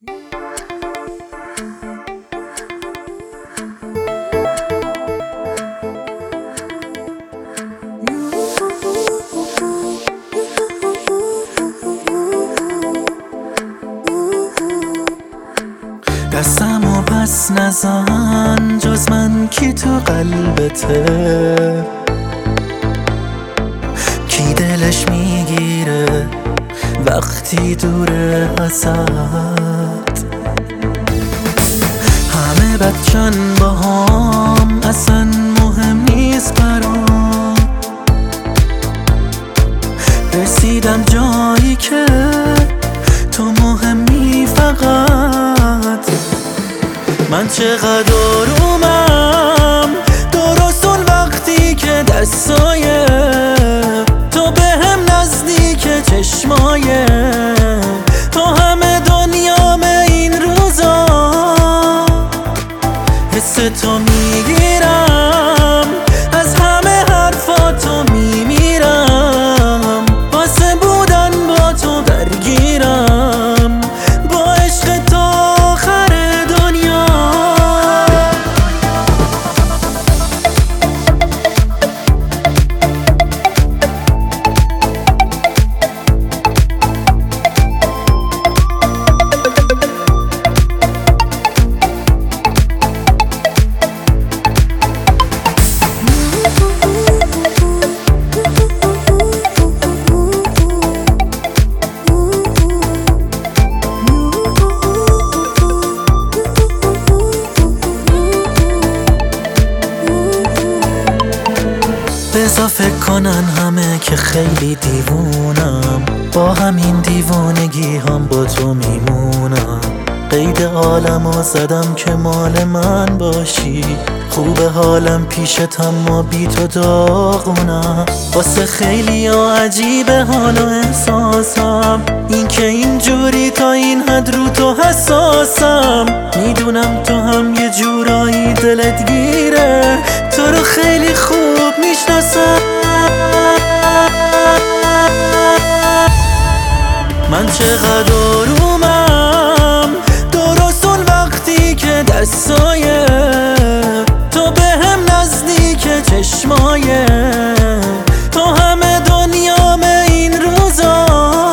دستمو پس نزن، جز من کی تو قلبته؟ کی دلش میگیره وقتی دوره ازت؟ همه بچن با هم، اصلا مهم نیست برام. رسیدم جایی که تو مهمی فقط. من چقدر آرومم درست اون وقتی که دستای تو به هم نزدیک چشمای تو همه دنیام این روزا. حس تو میگیرم، از همه حرفاتو میمیرم، واسه بودن با تو درگیرم، با عشق تو آخر دنیا. بذار فکر کنن همه که خیلی دیوونم، با همین دیوونگی هم با تو میمونم. قید عالمو زدم که مال من باشی، خوب حالم پیشت اما بی تو داغونم. واسه خیلی عجیبه حال و احساسم، این که اینجوری تا این حد رو تو حساسم. میدونم تو هم یه جورایی دلت گیره، تو رو خیلی خوب میشناسم. من چقدر آرومم درست اون وقتی که دستای تو به هم نزدیک چشمای تو همه دنیام این روزا.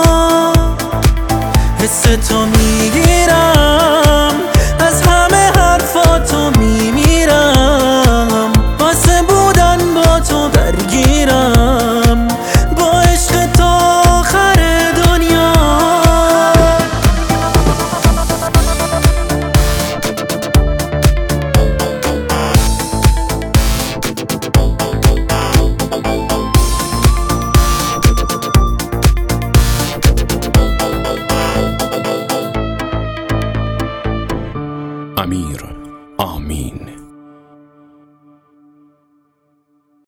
حس تو میگیرم، از همه حرفاتو میمیرم، واسه بودن با تو درگیرم، با عشق تو آخر دنیا. امیر آمین.